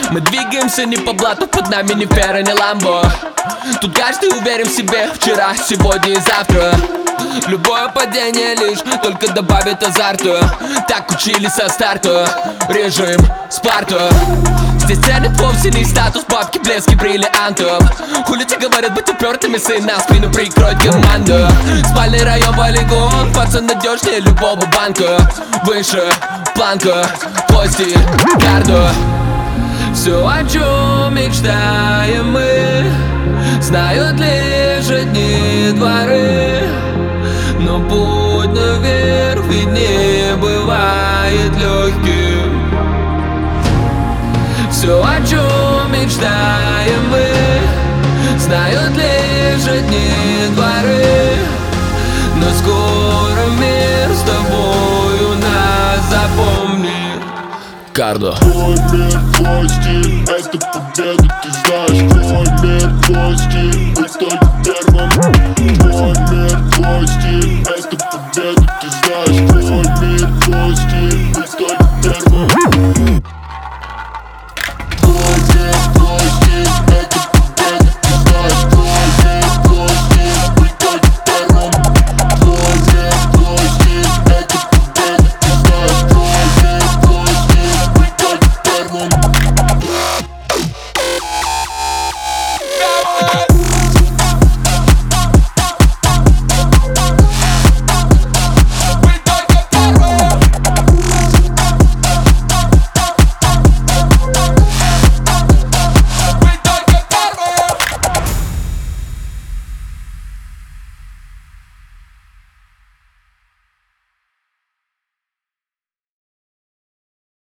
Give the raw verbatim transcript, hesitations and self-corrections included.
Мы двигаемся не по блату, под нами ни Ферра, ни Ламбо. Тут каждый уверен в себе, вчера, сегодня и завтра. Любое падение лишь только добавит азарту. Так учили со старта, режим Спарту. Здесь ценит вовсе не статус, бабки, блески, бриллиантов. Хули те говорят быть упертыми, сын, на спину прикрой команду. Спальный район, полигон, пацан надежнее любого банка. Выше планка, кости, гарду. Все, о чем мечтаем мы, знают лишь одни дворы. Но путь наверх ведь не бывает легким. Все, о чем мечтаем мы, знают лишь одни дворы. Но скоро мир с тобою нас запомнит. Кардо. Твой мир, твой стиль, это победа, ты знаешь. Твой мир, твой стиль, быть только первым. Твой мир, твой стиль, это победа, ты знаешь.